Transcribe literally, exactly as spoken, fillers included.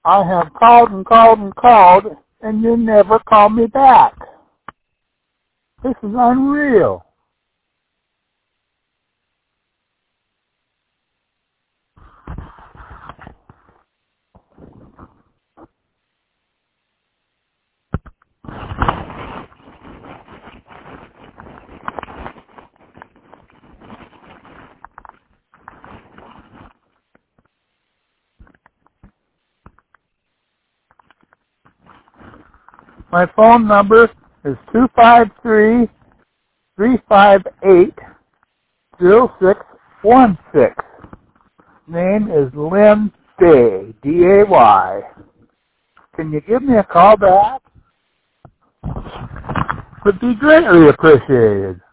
I have called and called and called, and you never call me back. This is unreal. My phone number is two five three, three five eight, zero six one six. Name is Lynn Day, D A Y. Can you give me a call back? Would be greatly appreciated.